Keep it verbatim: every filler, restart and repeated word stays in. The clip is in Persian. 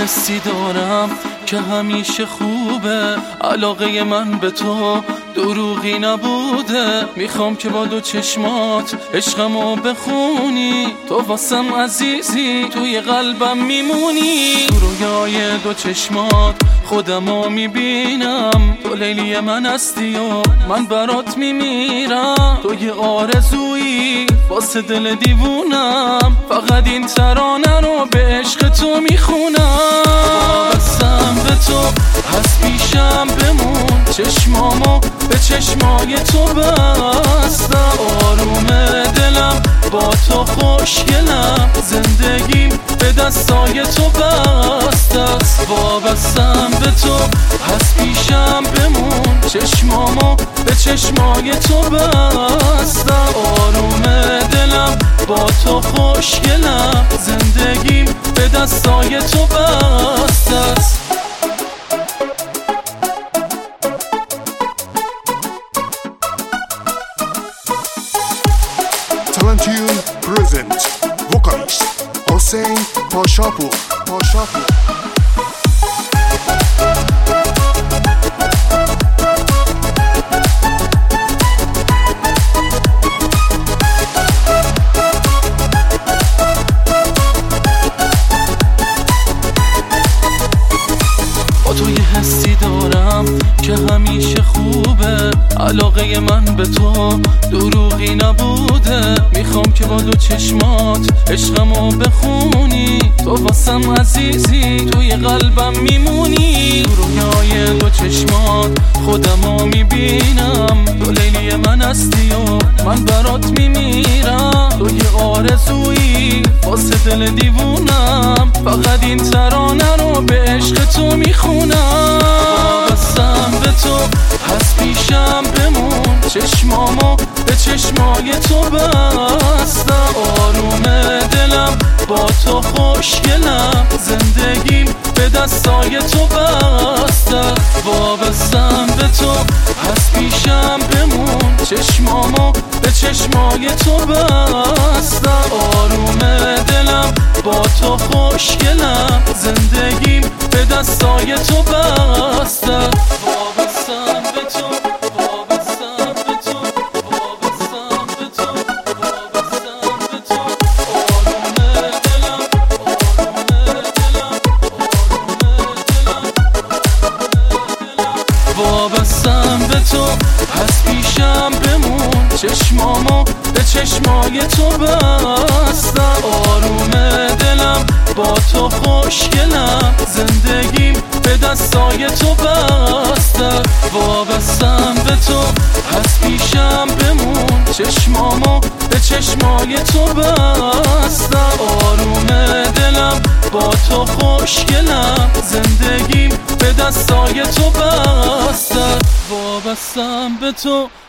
حسی دارم که همیشه خوبه، علاقه من به تو دروغی نبوده. میخوام که با دو چشمات عشقمو بخونی، تو واسم عزیزی، توی قلبم میمونی. تو رویای دو چشمات خودمو میبینم، تو لیلی من هستی و من برات میمیرم. تو یه آرزویی واسه دل دیوونم، فقط این ترانه رو به عشق تو میخونم. وابستم به تو، هست پیشم بمون، چشمامو به چشمای تو بستم. آروم دلم با تو خوشگلم، زندگیم به دستای تو بسته است. وابستم به تو، هست پیشم بمون، چشمامو به چشمای تو بستم. آروم دلم با تو خوشگلم، زندگیم به دستای تو بسته است. Talentune present vocalist Hossein Pashapur Pashapur تو یه حسی دارم که همیشه خوبه، علاقه من به تو دروغی نبوده. میخوام که با دو چشمات عشقمو بخونی، تو واسم عزیزی، توی قلبم میمونی. تو رویای دو چشمات خودمو میبینم، تو لیلی من هستی و من برات میمیرم. تو یه آرزویی واسه دل دیوونم، فقط این ترانه رو به عشق تو میخونم. وابستم به تو، هست پیشم بمون، چشمامو به چشمای تو بستم. آروم دلم با تو خوشگلم، زندگیم به دستای تو بسته. وابستم به تو، هست پیشم بمون، چشمامو به چشمای تو بستم. آروم دلم با تو خوشگلم، زندگیم به دستای تو بسته. وابستم به تو، وابستم به تو، وابستم به تو، وابستم به تو. آروم دلم، آروم دلم، آروم دلم. وابستم به تو، هست پیشم بمون، چشمامو به چشمای تو بستم. آروم دلم با تو خوشگلم، زندگیم به دستای تو بسته. وابستم به تو، هست پیشم بمون، چشمامو به چشمای تو بستم. آروم دلم با تو خوشگلم، زندگیم به دستای تو بسته. وابستم به تو.